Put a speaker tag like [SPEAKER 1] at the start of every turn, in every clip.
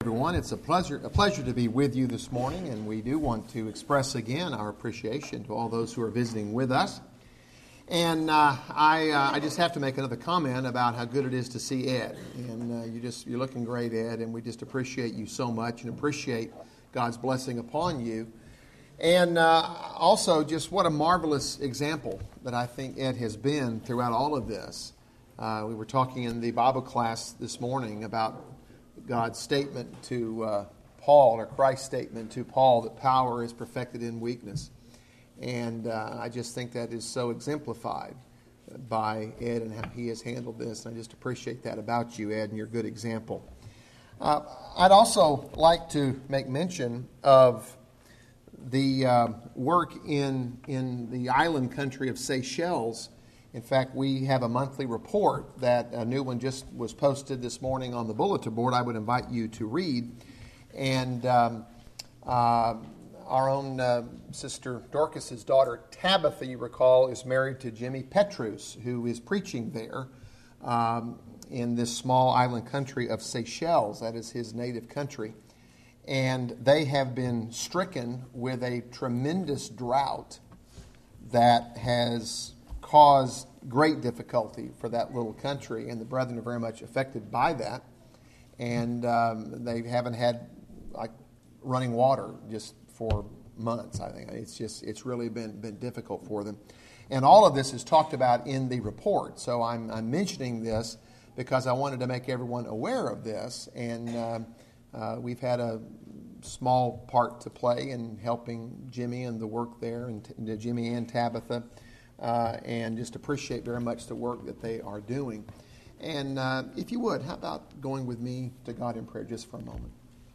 [SPEAKER 1] everyone. It's a pleasure to be with you this morning, and we do want to express again our appreciation to all those who are visiting with us. And I just have to make another comment about how good it is to see Ed. And you're looking great, Ed, and we just appreciate you so much and appreciate God's blessing upon you. And also just what a marvelous example that I think Ed has been throughout all of this. We were talking in the Bible class this morning about God's statement to Paul, or Christ's statement to Paul, that power is perfected in weakness. And I just think that is so exemplified by Ed and how he has handled this. And I just appreciate that about you, Ed, and your good example. I'd also like to make mention of the work in the island country of Seychelles. In fact, we have a monthly report that a new one just was posted this morning on the bulletin board. I would invite you to read. And our own Sister Dorcas's daughter, Tabitha, you recall, is married to Jimmy Petrus, who is preaching there in this small island country of Seychelles. That is his native country. And they have been stricken with a tremendous drought that has caused great difficulty for that little country, and the brethren are very much affected by that. And they haven't had running water just for months. I think it's really been difficult for them, and all of this is talked about in the report. So I'm mentioning this because I wanted to make everyone aware of this, and we've had a small part to play in helping Jimmy and the work there, and Jimmy and Tabitha. And just appreciate very much the work that they are doing. And if you would, how about going with me to God in prayer just for a moment?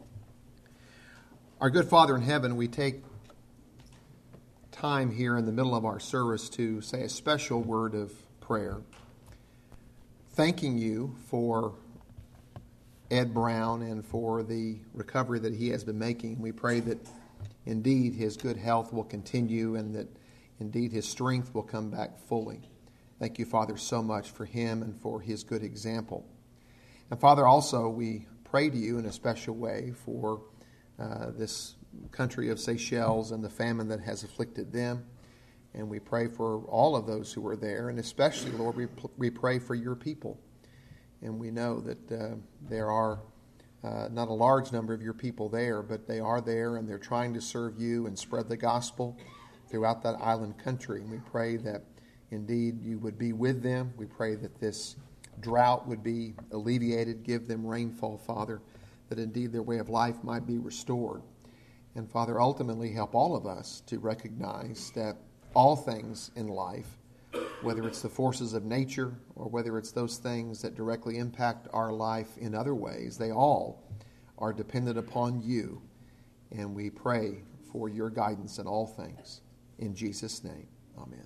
[SPEAKER 1] Our good Father in heaven, we take time here in the middle of our service to say a special word of prayer, thanking you for Ed Brown and for the recovery that he has been making. We pray that indeed his good health will continue and that indeed his strength will come back fully. Thank you, Father, so much for him and for his good example. And Father, also we pray to you in a special way for this country of Seychelles and the famine that has afflicted them. And we pray for all of those who are there, and especially, Lord, we pray for your people. And we know that there are not a large number of your people there, but they are there and they're trying to serve you and spread the gospel throughout that island country. And we pray that indeed you would be with them. We pray that this drought would be alleviated. Give them rainfall, Father, that indeed their way of life might be restored. And Father, ultimately help all of us to recognize that all things in life, whether it's the forces of nature or whether it's those things that directly impact our life in other ways, they all are dependent upon you. And we pray for your guidance in all things. In Jesus' name, amen.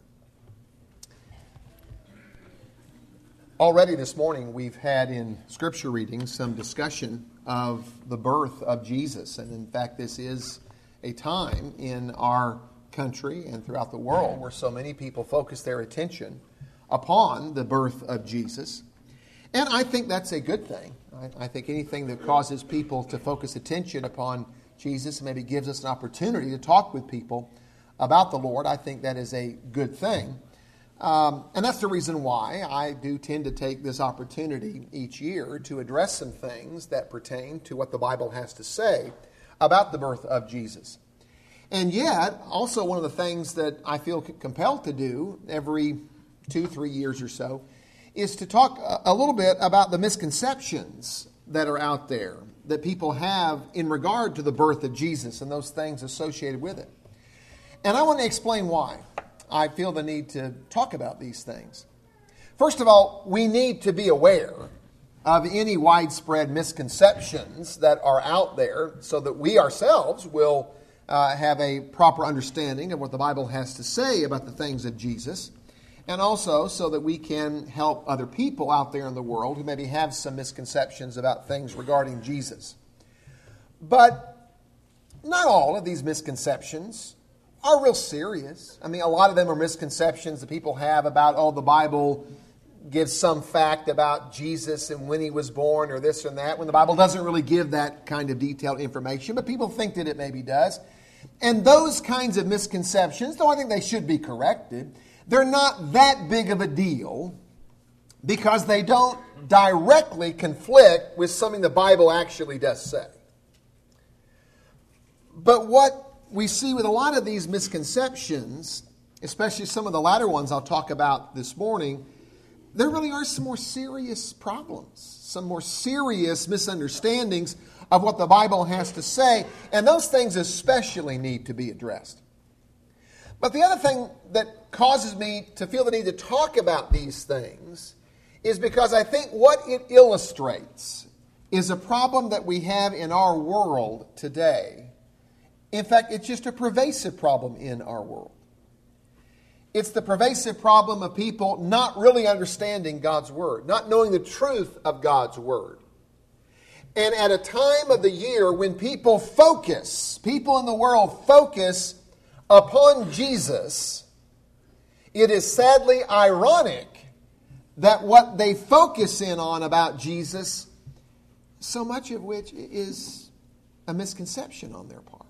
[SPEAKER 1] Already this morning we've had in Scripture readings some discussion of the birth of Jesus. And in fact, this is a time in our country and throughout the world where so many people focus their attention upon the birth of Jesus. And I think that's a good thing. I think anything that causes people to focus attention upon Jesus maybe gives us an opportunity to talk with people about the Lord. I think that is a good thing. And that's the reason why I do tend to take this opportunity each year to address some things that pertain to what the Bible has to say about the birth of Jesus. And yet, also one of the things that I feel compelled to do every 2-3 years or so is to talk a little bit about the misconceptions that are out there that people have in regard to the birth of Jesus and those things associated with it. And I want to explain why I feel the need to talk about these things. First of all, we need to be aware of any widespread misconceptions that are out there so that we ourselves will have a proper understanding of what the Bible has to say about the things of Jesus, and also so that we can help other people out there in the world who maybe have some misconceptions about things regarding Jesus. But not all of these misconceptions are real serious. I mean, a lot of them are misconceptions that people have about, the Bible gives some fact about Jesus and when he was born or this and that, when the Bible doesn't really give that kind of detailed information, but people think that it maybe does. And those kinds of misconceptions, though I think they should be corrected, they're not that big of a deal because they don't directly conflict with something the Bible actually does say. But what we see with a lot of these misconceptions, especially some of the latter ones I'll talk about this morning, there really are some more serious problems, some more serious misunderstandings of what the Bible has to say, and those things especially need to be addressed. But the other thing that causes me to feel the need to talk about these things is because I think what it illustrates is a problem that we have in our world today. In fact, it's just a pervasive problem in our world. It's the pervasive problem of people not really understanding God's Word, not knowing the truth of God's Word. And at a time of the year when people in the world focus upon Jesus, it is sadly ironic that what they focus in on about Jesus, so much of which is a misconception on their part.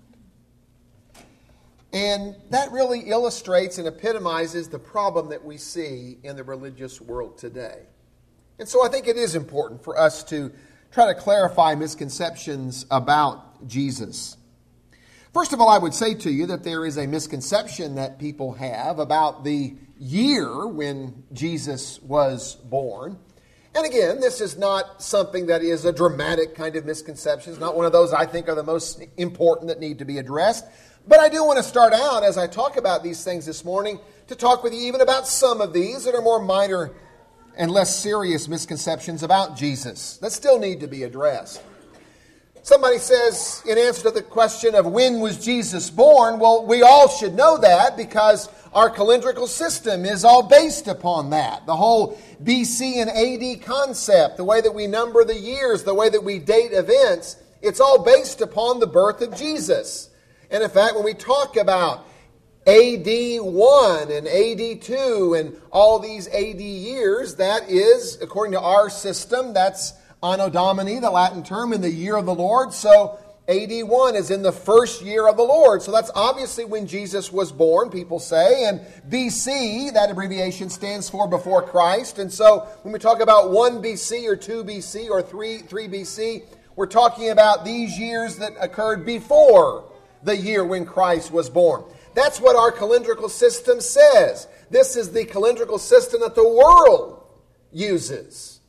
[SPEAKER 1] And that really illustrates and epitomizes the problem that we see in the religious world today. And so I think it is important for us to try to clarify misconceptions about Jesus. First of all, I would say to you that there is a misconception that people have about the year when Jesus was born. And again, this is not something that is a dramatic kind of misconception. It's not one of those I think are the most important that need to be addressed. But I do want to start out, as I talk about these things this morning, to talk with you even about some of these that are more minor and less serious misconceptions about Jesus that still need to be addressed. Somebody says, in answer to the question of when was Jesus born, well, we all should know that because our calendrical system is all based upon that. The whole BC and AD concept, the way that we number the years, the way that we date events, it's all based upon the birth of Jesus. And in fact, when we talk about AD 1 and AD 2 and all these AD years, that is, according to our system, that's Anno Domini, the Latin term, in the year of the Lord. So AD 1 is in the first year of the Lord. So that's obviously when Jesus was born, people say. And BC, that abbreviation stands for before Christ. And so when we talk about 1 BC or 2 BC or 3 BC, we're talking about these years that occurred before the year when Christ was born. That's what our calendrical system says. This is the calendrical system that the world uses.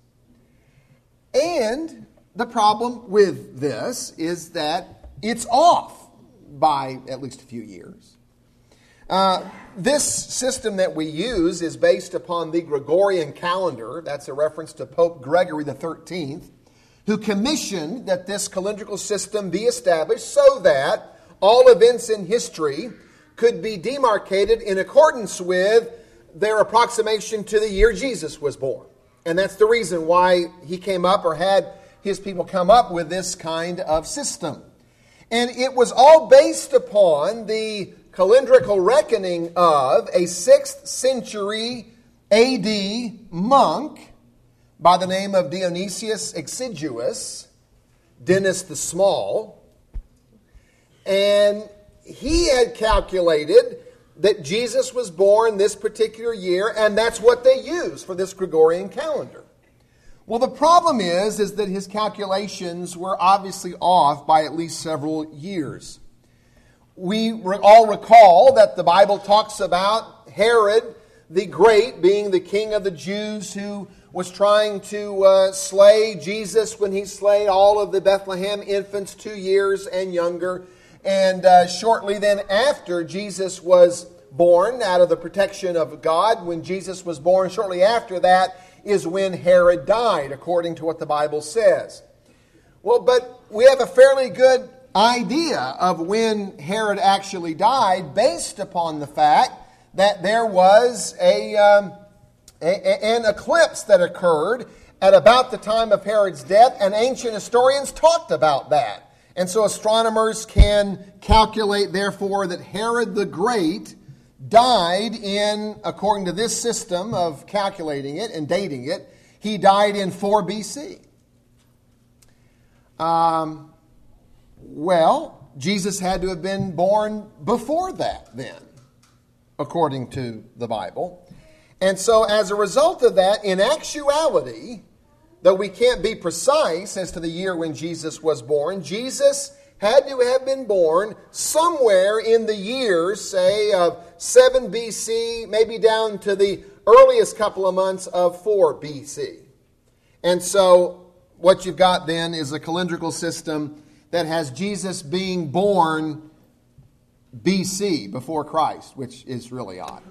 [SPEAKER 1] And the problem with this is that it's off by at least a few years. This system that we use is based upon the Gregorian calendar. That's a reference to Pope Gregory XIII, who commissioned that this calendrical system be established so that all events in history could be demarcated in accordance with their approximation to the year Jesus was born. And that's the reason why he came up or had his people come up with this kind of system. And it was all based upon the calendrical reckoning of a 6th century AD monk by the name of Dionysius Exiguus, Dennis the Small. And he had calculated that Jesus was born this particular year, and that's what they use for this Gregorian calendar. Well, the problem is that his calculations were obviously off by at least several years. We all recall that the Bible talks about Herod the Great being the king of the Jews who was trying to slay Jesus when he slayed all of the Bethlehem infants 2 years and younger. And shortly then after Jesus was born, out of the protection of God, when Jesus was born, shortly after that is when Herod died, according to what the Bible says. Well, but we have a fairly good idea of when Herod actually died based upon the fact that there was an eclipse that occurred at about the time of Herod's death, and ancient historians talked about that. And so astronomers can calculate, therefore, that Herod the Great died in, according to this system of calculating it and dating it, he died in 4 BC. Well, Jesus had to have been born before that then, according to the Bible. And so as a result of that, in actuality, though we can't be precise as to the year when Jesus was born, Jesus had to have been born somewhere in the years, say, of 7 BC, maybe down to the earliest couple of months of 4 BC. And so what you've got then is a calendrical system that has Jesus being born BC, before Christ, which is really odd.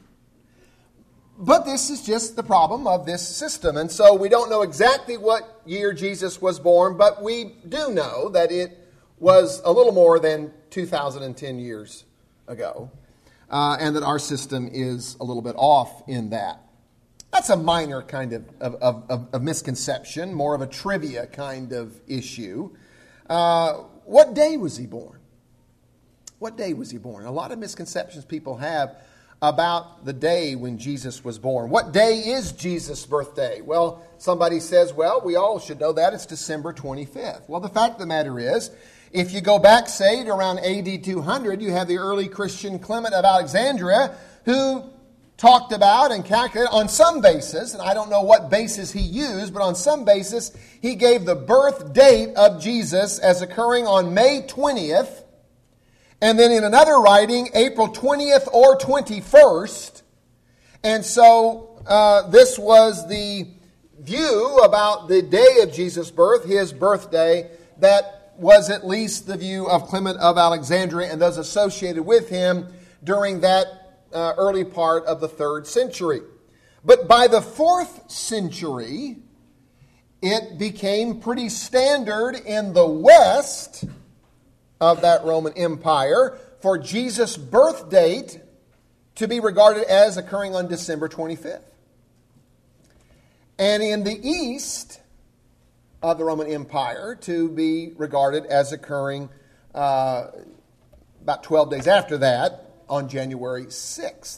[SPEAKER 1] But this is just the problem of this system. And so we don't know exactly what year Jesus was born, but we do know that it was a little more than 2,010 years ago, and that our system is a little bit off in that. That's a minor kind of misconception, more of a trivia kind of issue. What day was he born? What day was he born? A lot of misconceptions people have about the day when Jesus was born. What day is Jesus' birthday? Well, somebody says, well, we all should know that. It's December 25th. Well, the fact of the matter is, if you go back, say, to around AD 200, you have the early Christian Clement of Alexandria, who talked about and calculated on some basis, and I don't know what basis he used, but on some basis, he gave the birth date of Jesus as occurring on May 20th, and then in another writing, April 20th or 21st. And so this was the view about the day of Jesus' birth, his birthday, that was at least the view of Clement of Alexandria and those associated with him during that early part of the 3rd century. But by the 4th century, it became pretty standard in the West of that Roman Empire for Jesus' birth date to be regarded as occurring on December 25th. And in the East of the Roman Empire to be regarded as occurring about 12 days after that on January 6th.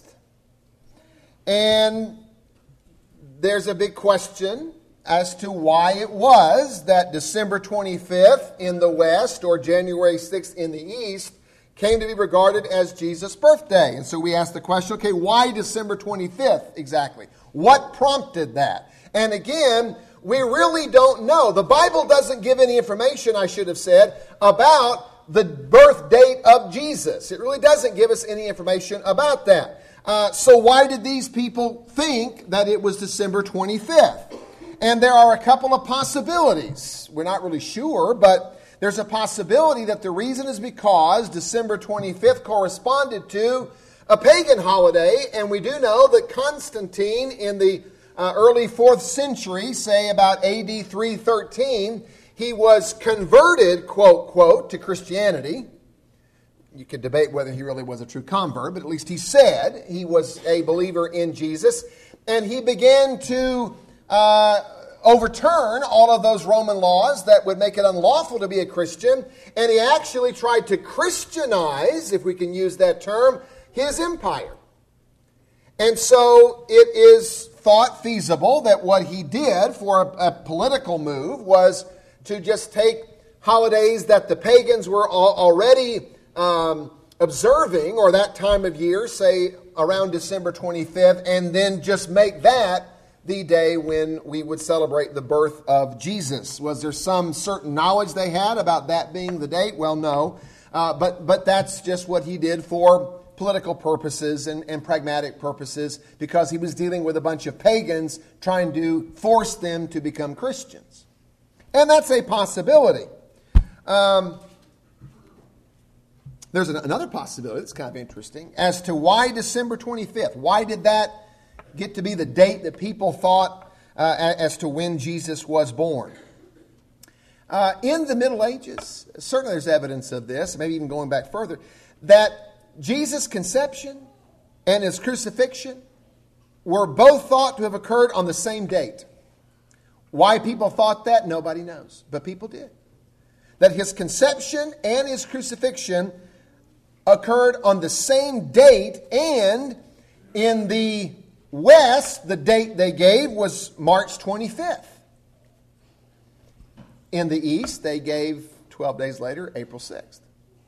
[SPEAKER 1] And there's a big question as to why it was that December 25th in the West or January 6th in the East came to be regarded as Jesus' birthday. And so we ask the question, okay, why December 25th exactly? What prompted that? And again, we really don't know. The Bible doesn't give any information, I should have said, about the birth date of Jesus. It really doesn't give us any information about that. So why did these people think that it was December 25th? And there are a couple of possibilities. We're not really sure, but there's a possibility that the reason is because December 25th corresponded to a pagan holiday, and we do know that Constantine in the early 4th century, say about AD 313, he was converted, quote, quote, to Christianity. You could debate whether he really was a true convert, but at least he said he was a believer in Jesus. And he began to overturn all of those Roman laws that would make it unlawful to be a Christian. And he actually tried to Christianize, if we can use that term, his empire. And so it is thought feasible that what he did for a political move was to just take holidays that the pagans were already observing, or that time of year, say around December 25th, and then just make that the day when we would celebrate the birth of Jesus. Was there some certain knowledge they had about that being the date? Well, no. But that's just what he did for political purposes and pragmatic purposes, because he was dealing with a bunch of pagans trying to force them to become Christians. And that's a possibility. There's another possibility that's kind of interesting as to why December 25th. Why did that get to be the date that people thought as to when Jesus was born? In the Middle Ages, certainly there's evidence of this, maybe even going back further, that Jesus' conception and his crucifixion were both thought to have occurred on the same date. Why people thought that, nobody knows, but people did. That his conception and his crucifixion occurred on the same date, and in the West, the date they gave was March 25th. In the East, they gave 12 days later, April 6th.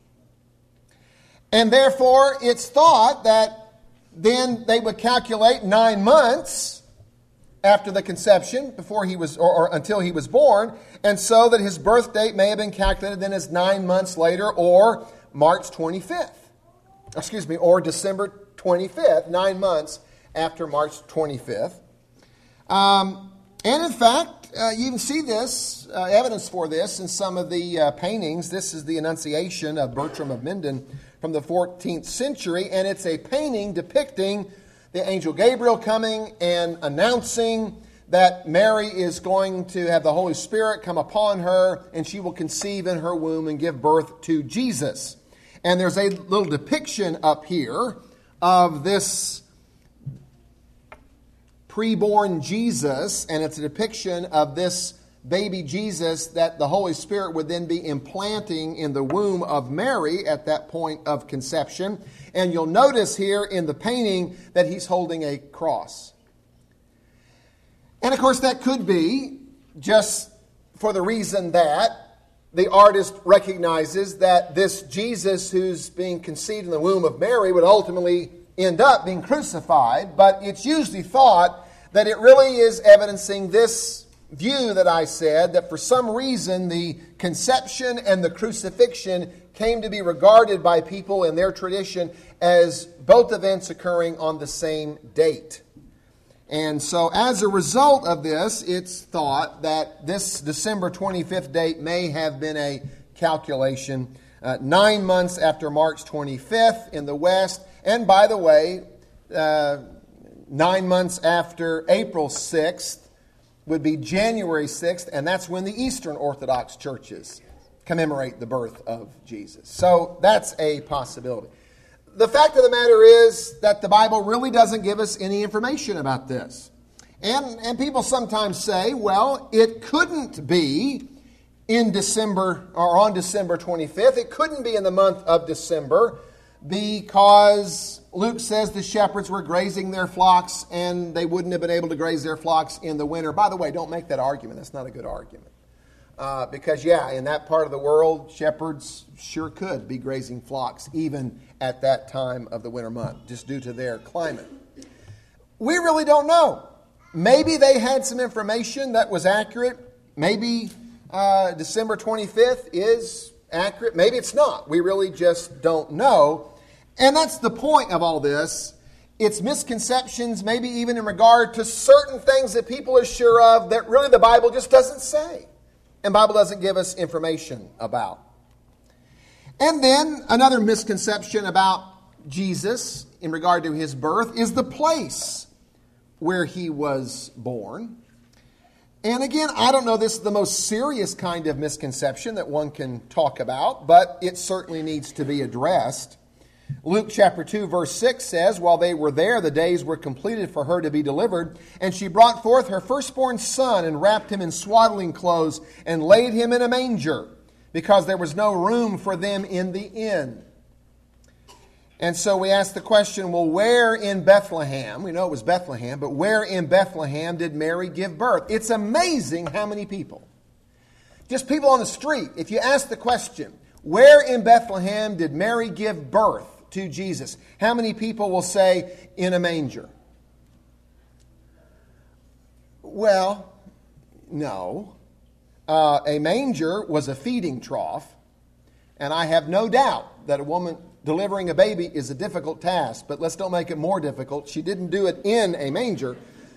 [SPEAKER 1] And therefore, it's thought that then they would calculate 9 months after the conception, before he was, or until he was born, and so that his birth date may have been calculated then as 9 months later, or March 25th. Or December 25th, 9 months after March 25th. And in fact, you even see this, evidence for this in some of the paintings. This is the Annunciation of Bertram of Minden from the 14th century, and it's a painting depicting the angel Gabriel coming and announcing that Mary is going to have the Holy Spirit come upon her, and she will conceive in her womb and give birth to Jesus. And there's a little depiction up here of this preborn Jesus, and it's a depiction of this baby Jesus that the Holy Spirit would then be implanting in the womb of Mary at that point of conception. And you'll notice here in the painting that he's holding a cross. And of course that could be just for the reason that the artist recognizes that this Jesus who's being conceived in the womb of Mary would ultimately end up being crucified. But it's usually thought that it really is evidencing this view that I said, that for some reason the conception and the crucifixion came to be regarded by people in their tradition as both events occurring on the same date. And so as a result of this, it's thought that this December 25th date may have been a calculation 9 months after March 25th in the West, and by the way, 9 months after April 6th would be January 6th, and that's when the Eastern Orthodox churches commemorate the birth of Jesus. So that's a possibility. The fact of the matter is that the Bible really doesn't give us any information about this. And people sometimes say, well, it couldn't be in December or on December 25th. It couldn't be in the month of December because Luke says the shepherds were grazing their flocks and they wouldn't have been able to graze their flocks in the winter. By the way, don't make that argument. That's not a good argument. Because, in that part of the world, shepherds sure could be grazing flocks even at that time of the winter month, just due to their climate. We really don't know. Maybe they had some information that was accurate. Maybe December 25th is accurate. Maybe it's not. We really just don't know. And that's the point of all this. It's misconceptions, maybe even in regard to certain things that people are sure of that really the Bible just doesn't say. And the Bible doesn't give us information about. And then another misconception about Jesus in regard to his birth is the place where he was born. And again, I don't know this is the most serious kind of misconception that one can talk about, but it certainly needs to be addressed. Luke chapter 2 verse 6 says, while they were there, the days were completed for her to be delivered, and she brought forth her firstborn son and wrapped him in swaddling clothes and laid him in a manger, because there was no room for them in the inn. And so we ask the question, well, where in Bethlehem, we know it was Bethlehem, but where in Bethlehem did Mary give birth? It's amazing how many people, just people on the street, if you ask the question, where in Bethlehem did Mary give birth to Jesus? How many people will say, in a manger? Well, no. A manger was a feeding trough, and I have no doubt that a woman delivering a baby is a difficult task, but let's don't make it more difficult. She didn't do it in a manger.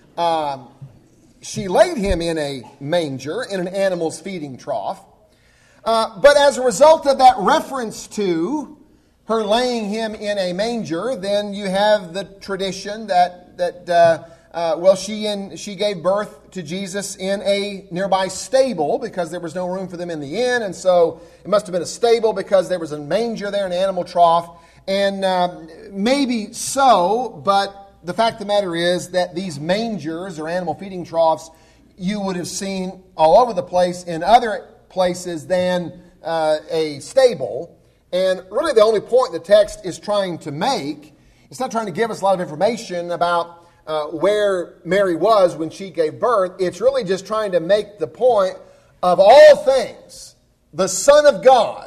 [SPEAKER 1] She laid him in a manger, in an animal's feeding trough. But as a result of that reference to her laying him in a manger, then you have the tradition that she gave birth to Jesus in a nearby stable because there was no room for them in the inn, and so it must have been a stable because there was a manger there, an animal trough, and maybe so, but the fact of the matter is that these mangers or animal feeding troughs you would have seen all over the place in other places than a stable. And really the only point the text is trying to make, it's not trying to give us a lot of information about where Mary was when she gave birth. It's really just trying to make the point of all things, the Son of God,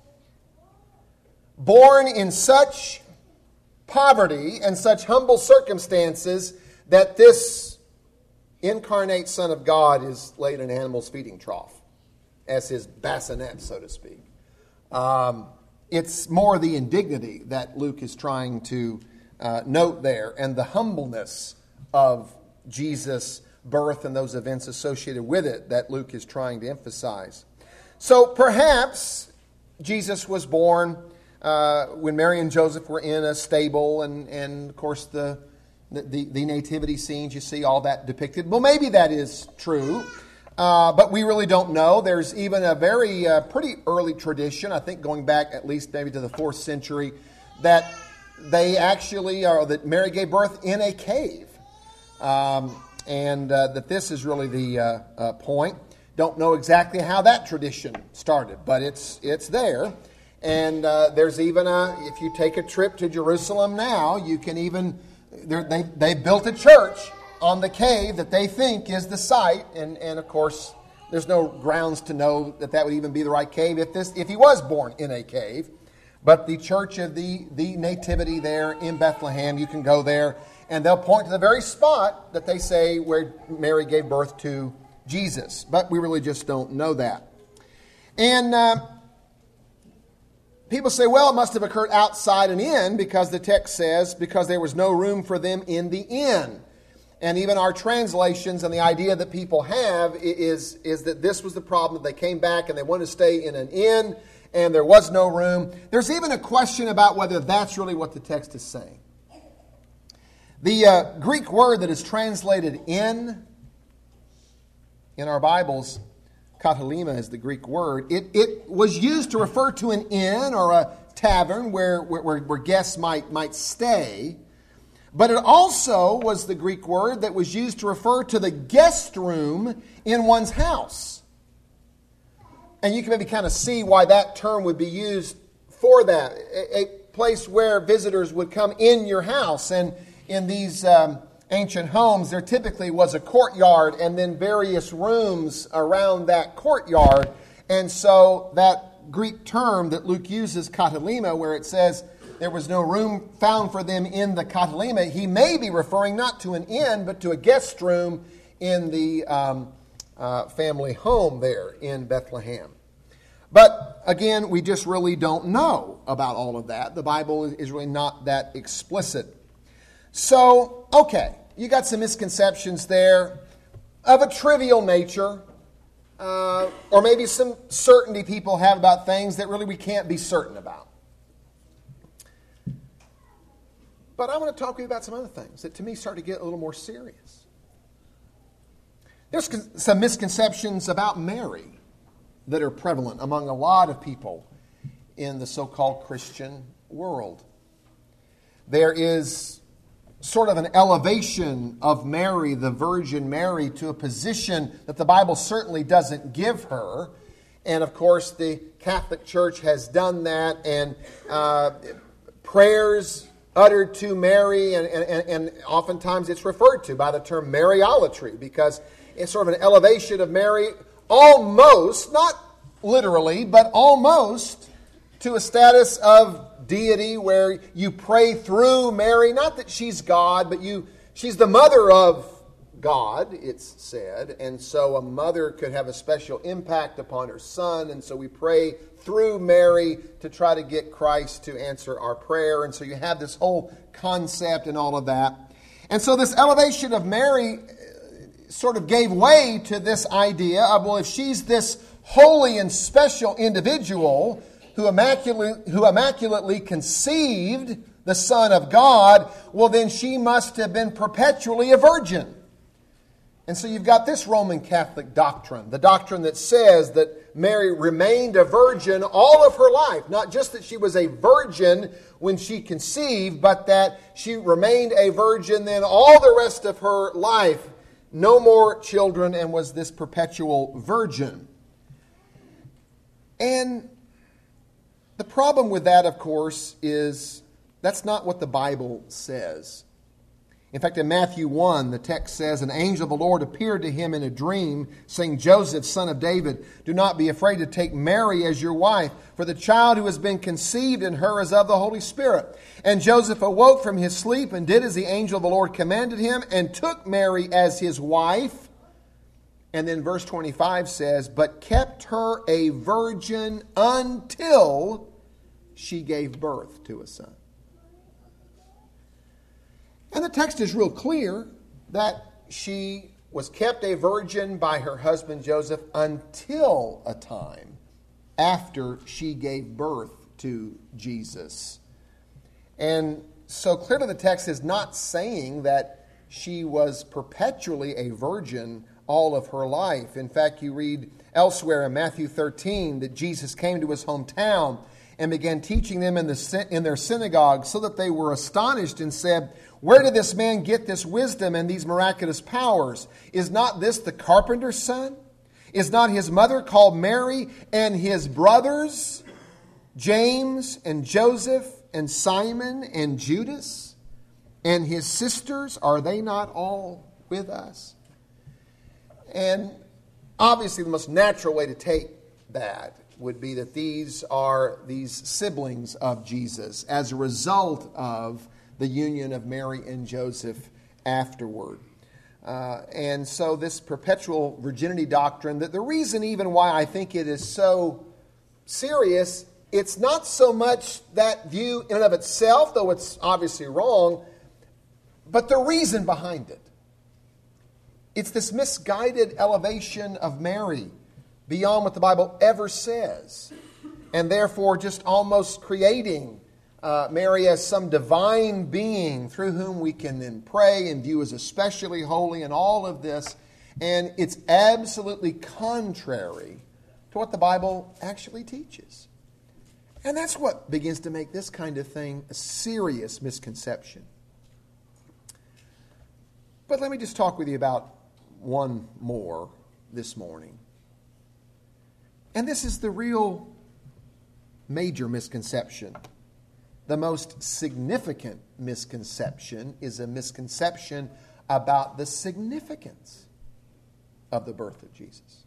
[SPEAKER 1] born in such poverty and such humble circumstances that this incarnate Son of God is laid in an animal's feeding trough as his bassinet, so to speak. It's more the indignity that Luke is trying to note there, and the humbleness of Jesus' birth and those events associated with it that Luke is trying to emphasize. So perhaps Jesus was born when Mary and Joseph were in a stable, and of course the nativity scenes, you see all that depicted. Well, maybe that is true, but we really don't know. There's even a very pretty early tradition, I think going back at least maybe to the 4th century, that they actually, that Mary gave birth in a cave. And that this is really the point. Don't know exactly how that tradition started, but it's there. And there's even if you take a trip to Jerusalem now, you can even, they built a church on the cave that they think is the site. And of course, there's no grounds to know that would even be the right cave if he was born in a cave. But the church of the Nativity there in Bethlehem, you can go there, and they'll point to the very spot that they say where Mary gave birth to Jesus. But we really just don't know that. And people say, well, it must have occurred outside an inn, because the text says, because there was no room for them in the inn. And even our translations and the idea that people have is that this was the problem, that they came back and they wanted to stay in an inn, and there was no room. There's even a question about whether that's really what the text is saying. The Greek word that is translated in our Bibles, katalima is the Greek word. It was used to refer to an inn or a tavern where guests might stay. But it also was the Greek word that was used to refer to the guest room in one's house. And you can maybe kind of see why that term would be used for that. A place where visitors would come in your house. And in these ancient homes, there typically was a courtyard and then various rooms around that courtyard. And so that Greek term that Luke uses, katalima, where it says there was no room found for them in the katalima, he may be referring not to an inn, but to a guest room in the family home there in Bethlehem. But again, we just really don't know about all of that. The Bible is really not that explicit. So, okay, you got some misconceptions there of a trivial nature, or maybe some certainty people have about things that really we can't be certain about. But I want to talk to you about some other things that to me start to get a little more serious. There's some misconceptions about Mary that are prevalent among a lot of people in the so-called Christian world. There is sort of an elevation of Mary, the Virgin Mary, to a position that the Bible certainly doesn't give her. And of course, the Catholic Church has done that, and prayers uttered to Mary, and oftentimes it's referred to by the term Mariolatry, because it's sort of an elevation of Mary, almost, not literally, but almost to a status of deity where you pray through Mary. Not that she's God, but she's the mother of God, it's said. And so a mother could have a special impact upon her son. And so we pray through Mary to try to get Christ to answer our prayer. And so you have this whole concept and all of that. And so this elevation of Mary sort of gave way to this idea of, well, if she's this holy and special individual who immaculately conceived the Son of God, well, then she must have been perpetually a virgin. And so you've got this Roman Catholic doctrine, the doctrine that says that Mary remained a virgin all of her life. Not just that she was a virgin when she conceived, but that she remained a virgin then all the rest of her life. No more children, and was this perpetual virgin. And the problem with that, of course, is that's not what the Bible says. In fact, in Matthew 1, the text says, "An angel of the Lord appeared to him in a dream, saying, 'Joseph, son of David, do not be afraid to take Mary as your wife, for the child who has been conceived in her is of the Holy Spirit.' And Joseph awoke from his sleep and did as the angel of the Lord commanded him, and took Mary as his wife." And then verse 25 says, "But kept her a virgin until she gave birth to a son." And the text is real clear that she was kept a virgin by her husband Joseph until a time after she gave birth to Jesus. And so clearly the text is not saying that she was perpetually a virgin all of her life. In fact, you read elsewhere in Matthew 13 that Jesus came to his hometown and began teaching them in their synagogue, so that they were astonished and said, "Where did this man get this wisdom and these miraculous powers? Is not this the carpenter's son? Is not his mother called Mary, and his brothers James and Joseph and Simon and Judas? And his sisters, are they not all with us?" And obviously the most natural way to take that would be that these are these siblings of Jesus as a result of the union of Mary and Joseph afterward. And so this perpetual virginity doctrine, that the reason even why I think it is so serious, it's not so much that view in and of itself, though it's obviously wrong, but the reason behind it. It's this misguided elevation of Mary beyond what the Bible ever says, and therefore just almost creating Mary as some divine being through whom we can then pray and view as especially holy and all of this. And it's absolutely contrary to what the Bible actually teaches. And that's what begins to make this kind of thing a serious misconception. But let me just talk with you about one more this morning. And this is the real major misconception. The most significant misconception is a misconception about the significance of the birth of Jesus.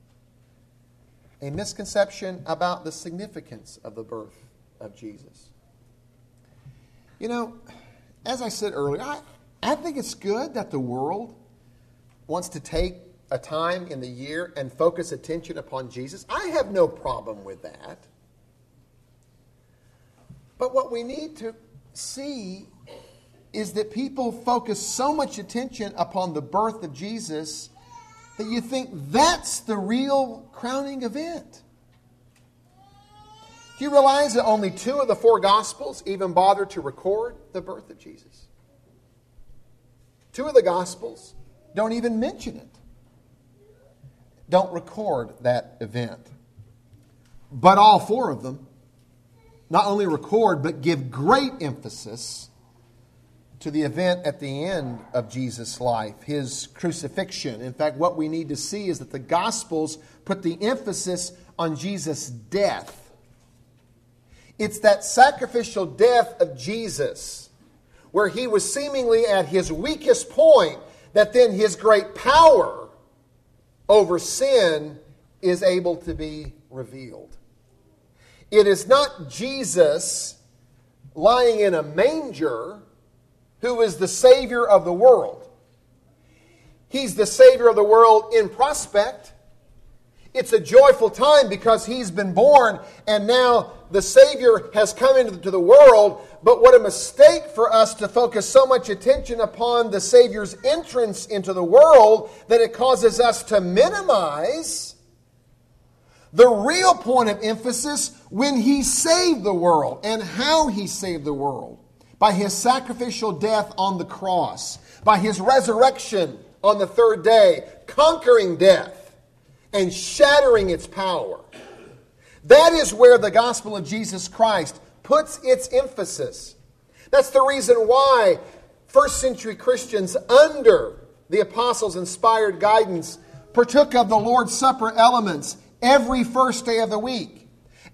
[SPEAKER 1] A misconception about the significance of the birth of Jesus. You know, as I said earlier, I think it's good that the world wants to take a time in the year and focus attention upon Jesus. I have no problem with that. But what we need to see is that people focus so much attention upon the birth of Jesus that you think that's the real crowning event. Do you realize that only 2 of the 4 Gospels even bother to record the birth of Jesus? 2 of the Gospels don't even mention it. Don't record that event. But all 4 of them not only record, but give great emphasis to the event at the end of Jesus' life, his crucifixion. In fact, what we need to see is that the Gospels put the emphasis on Jesus' death. It's that sacrificial death of Jesus, where he was seemingly at his weakest point, that then his great power over sin is able to be revealed. It is not Jesus lying in a manger who is the Savior of the world. He's the Savior of the world in prospect. It's a joyful time because he's been born and now the Savior has come into the world. But what a mistake for us to focus so much attention upon the Savior's entrance into the world that it causes us to minimize the real point of emphasis when he saved the world and how he saved the world. By his sacrificial death on the cross, by his resurrection on the 3rd day, conquering death and shattering its power. That is where the gospel of Jesus Christ puts its emphasis. That's the reason why first century Christians, under the apostles' inspired guidance, partook of the Lord's Supper elements every first day of the week.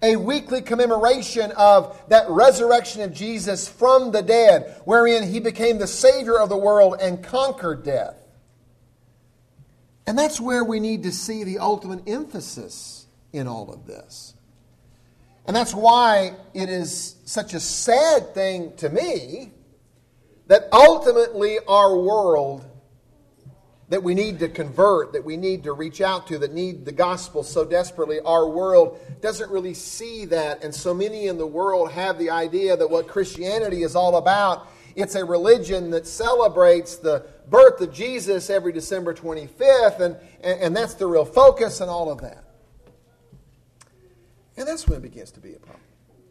[SPEAKER 1] a weekly commemoration of that resurrection of Jesus from the dead, wherein He became the Savior of the world and conquered death. And that's where we need to see the ultimate emphasis in all of this. And that's why it is such a sad thing to me that ultimately our world that we need to convert, that we need to reach out to, that need the gospel so desperately, our world doesn't really see that. And so many in the world have the idea that what Christianity is all about, it's a religion that celebrates the birth of Jesus every December 25th, and that's the real focus and all of that. And that's when it begins to be a problem.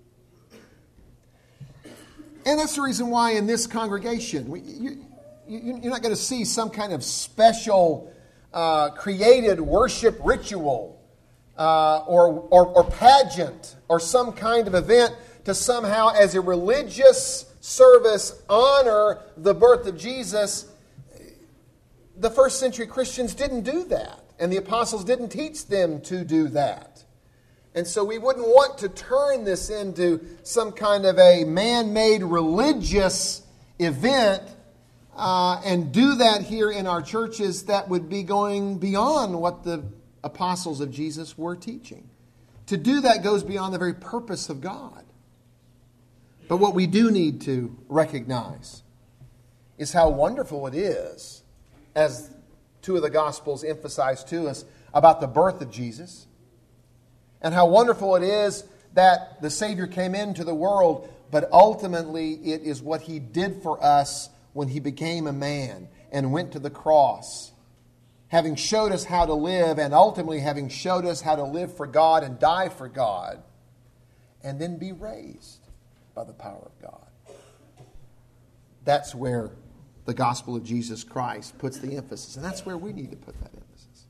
[SPEAKER 1] And that's the reason why in this congregation, you're not going to see some kind of special created worship ritual or pageant or some kind of event to somehow, as a religious service, honor the birth of Jesus. The first century Christians didn't do that, and the apostles didn't teach them to do that. And so we wouldn't want to turn this into some kind of a man-made religious event and do that here in our churches. That would be going beyond what the apostles of Jesus were teaching. To do that goes beyond the very purpose of God. But what we do need to recognize is how wonderful it is, as two of the Gospels emphasize to us, about the birth of Jesus. And how wonderful it is that the Savior came into the world, but ultimately it is what He did for us when He became a man and went to the cross, having showed us how to live, and ultimately having showed us how to live for God and die for God, and then be raised by the power of God. That's where the gospel of Jesus Christ puts the emphasis, and that's where we need to put that emphasis.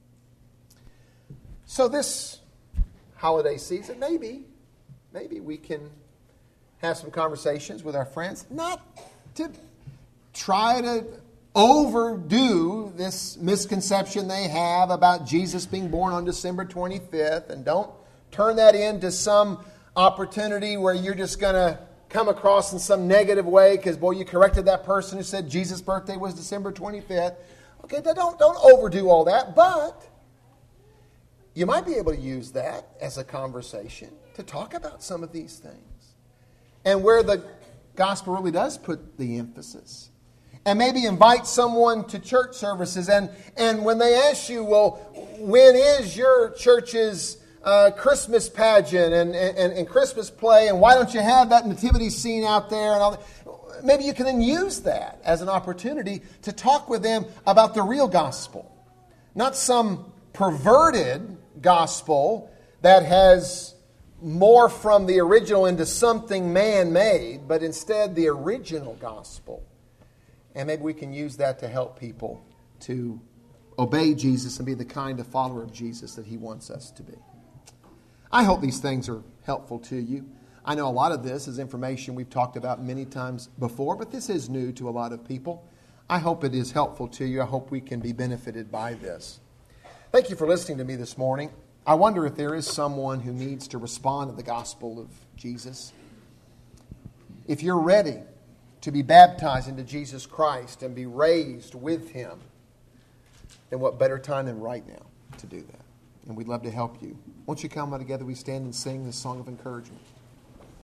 [SPEAKER 1] So this holiday season, maybe we can have some conversations with our friends, not to try to overdo this misconception they have about Jesus being born on December 25th, and don't turn that into some opportunity where you're just going to come across in some negative way because, boy, you corrected that person who said Jesus' birthday was December 25th. Okay, don't overdo all that, but you might be able to use that as a conversation to talk about some of these things. And where the gospel really does put the emphasis. And maybe invite someone to church services. And when they ask you, well, when is your church's Christmas pageant and Christmas play, and why don't you have that nativity scene out there and all that? Maybe you can then use that as an opportunity to talk with them about the real gospel. Not some perverted gospel that has morphed from the original into something man-made, but instead the original gospel. And maybe we can use that to help people to obey Jesus and be the kind of follower of Jesus that He wants us to be. I hope these things are helpful to you. I know a lot of this is information we've talked about many times before, but this is new to a lot of people. I hope it is helpful to you. I hope we can be benefited by this. Thank you for listening to me this morning. I wonder if there is someone who needs to respond to the gospel of Jesus. If you're ready to be baptized into Jesus Christ and be raised with Him, then what better time than right now to do that? And we'd love to help you. Won't you come together, we stand and sing this song of encouragement.